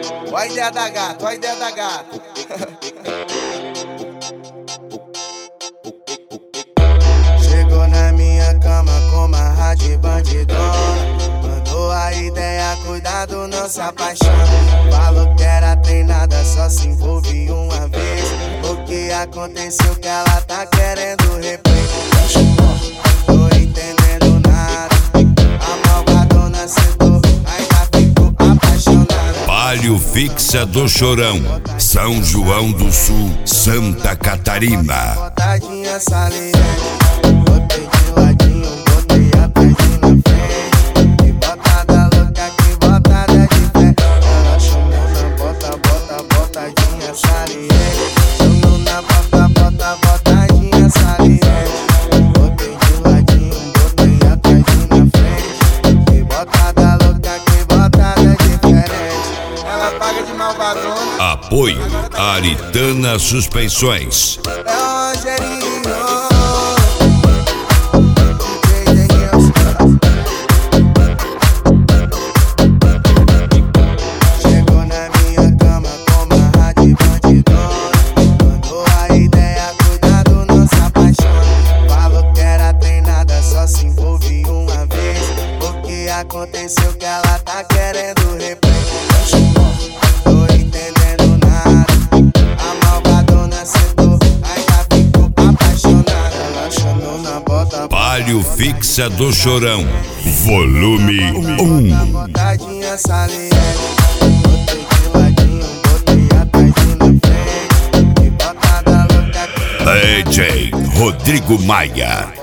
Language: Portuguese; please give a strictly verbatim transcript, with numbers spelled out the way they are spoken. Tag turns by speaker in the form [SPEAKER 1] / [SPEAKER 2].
[SPEAKER 1] Ó a ideia da gata, ó a ideia da gata.
[SPEAKER 2] Chegou na minha cama com uma rádio bandidona. Mandou a ideia, cuidado, não se apaixona. Falou que era treinada, só se envolve uma vez. O que aconteceu que ela tá querendo replay? Tô entendendo nada. A malvadona sentou, ainda ficou apaixonada.
[SPEAKER 3] Palio Fixa do Chorão, São João do Sul, Santa Catarina.
[SPEAKER 2] Botadinha saliente, botei de ladinho, botei atrás e na frente. Que botada louca, que botada de fé. Ela chamou na bota, bota, botadinha saliente. Chamou na bota, bota, botadinha saliente. Botei de ladinho, botei atrás e na frente. Que botada louca, que botada diferente.
[SPEAKER 1] Ela paga de malvadona.
[SPEAKER 3] Apoio Aritana Suspensões.
[SPEAKER 2] É o Rogerinho. Chegou na minha cama com uma rádio bandidona. Mandou a ideia, cuidado, não se apaixona. Falou que era treinada, só se envolve uma vez. O que aconteceu que ela tá querendo replay? Tô entendendo nada. A malvadona sentou, ainda ficou apaixonada. Ela chamou na bota,
[SPEAKER 3] Palio Fixa do Chorão, volume um.
[SPEAKER 2] botadinha saliente. Botei de ladinho, botei atrás e na frente. Que botada louca.
[SPEAKER 3] D J Rodrigo Maia.